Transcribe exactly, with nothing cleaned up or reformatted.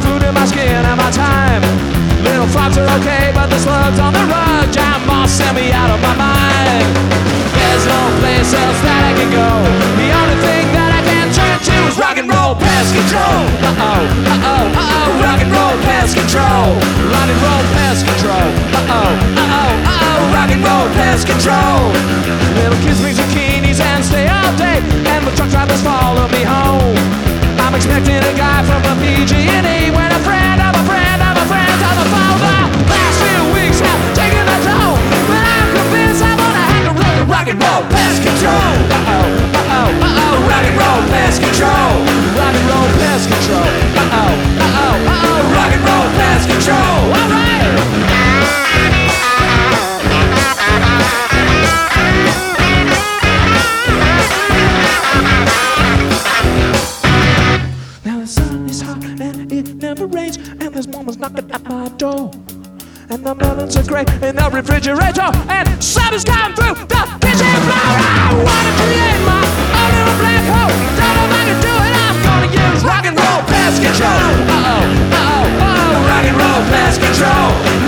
food in my skin and my time. Little frogs are okay, but the slugs on the rug giant moss sent me out of my mind. There's no place else that I can go. The only thing that I can turn to is rock and roll pest control. Uh-oh, uh-oh, uh-oh, rock and roll pest control. Rock and roll pest control. Uh-oh, uh-oh, uh-oh, rock and roll pest control. Little kids bring zucchinis and stay all day, and the truck drivers follow me home. I'm expecting a guy from the P G and E when a friend of a friend of a friend's on the phone. The last few weeks have taken a toll, but I'm convinced I'm gonna have to roll the rock and roll pest control. Uh-oh, uh-oh, uh-oh, rock and roll pest control. Rock and roll pest control. Uh-oh, uh-oh, uh-oh, rock and roll pest control. All right. Now the sun is hot and it never rains, and there's mama's knocking at my door. And the melons are great in the refrigerator, and summer's come through the kitchen floor. I wanna create my own little black hole. Don't know if I can do it, I'm gonna use rock and roll pest control. Uh-oh, uh-oh, uh-oh, rock and roll pest control.